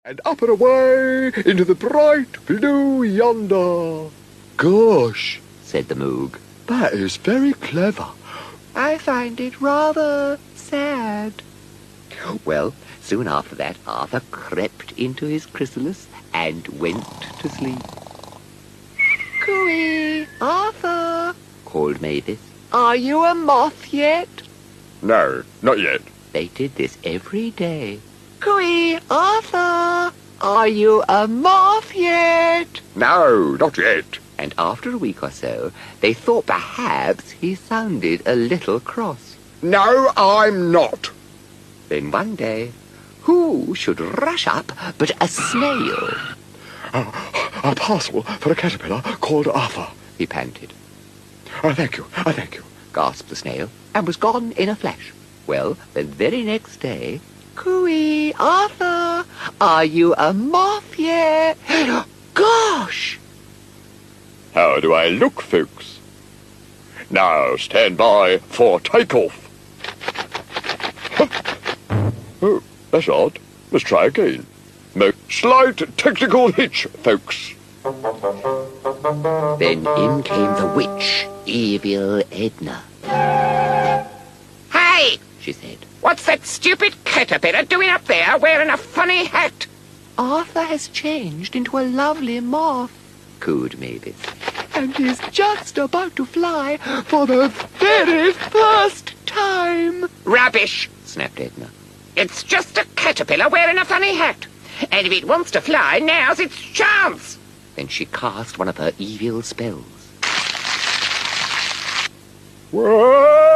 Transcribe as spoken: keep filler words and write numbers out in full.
and up and away into the bright blue yonder. Gosh, said the Moog, that is very clever. I find it rather sad. Well, soon after that, Arthur crept into his chrysalis and went to sleep. Cooey, Arthur, called Mavis. Are you a moth yet? No, not yet. They did this every day. Cooey, Arthur, are you a moth yet? No, not yet. And after a week or so, they thought perhaps he sounded a little cross. No, I'm not. Then one day, who should rush up but a snail? Uh, a parcel for a caterpillar called Arthur, he panted. Oh, thank you, oh, thank you, gasped the snail, and was gone in a flash. Well, the very next day, Cooey, Arthur, are you a moth yet? Gosh! How do I look, folks? Now stand by for takeoff. Oh, that's odd. Let's try again. No, slight technical hitch, folks. Then in came the witch, Evil Edna. Hey, she said. What's that stupid caterpillar doing up there wearing a funny hat? Arthur has changed into a lovely moth, cooed Mavis, and is just about to fly for the very first time. Rubbish, snapped Edna. It's just a caterpillar wearing a funny hat. And if it wants to fly, now's its chance. Then she cast one of her evil spells. Whoa!